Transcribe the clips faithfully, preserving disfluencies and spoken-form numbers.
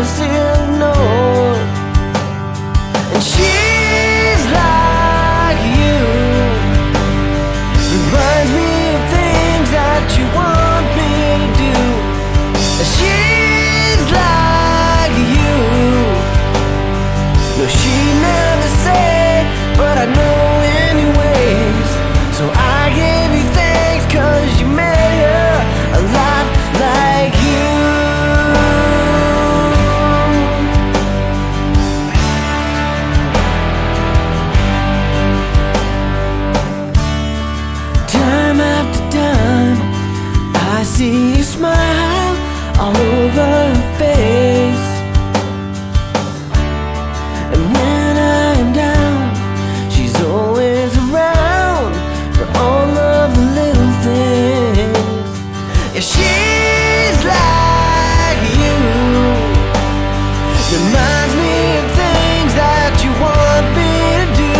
just ignored. And she's like you, reminds me of things that you want me to do. She's like you, no, she never say, but I know anyways. So I give you thanks, cause you made her a lot like you. Time after time, I see you smile all over her face. And when I'm down, she's always around for all of the little things. Yeah, she's like you, reminds me of things that you want me to do.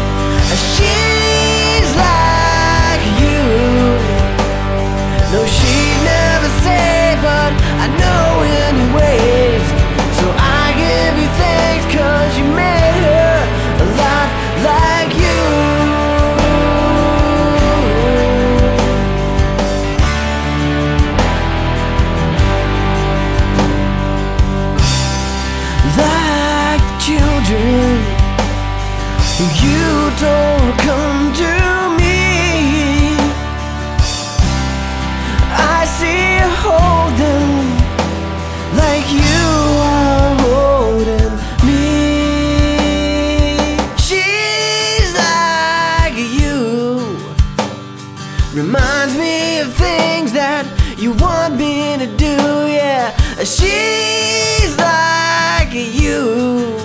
She's like you, no, she never say, but I know anyways. So I give you thanks, cause you made her a lot like you. Like the children who you told come to me, I see you holding like you are holding me. She's like you, reminds me of things that you want me to do, yeah. She's like you.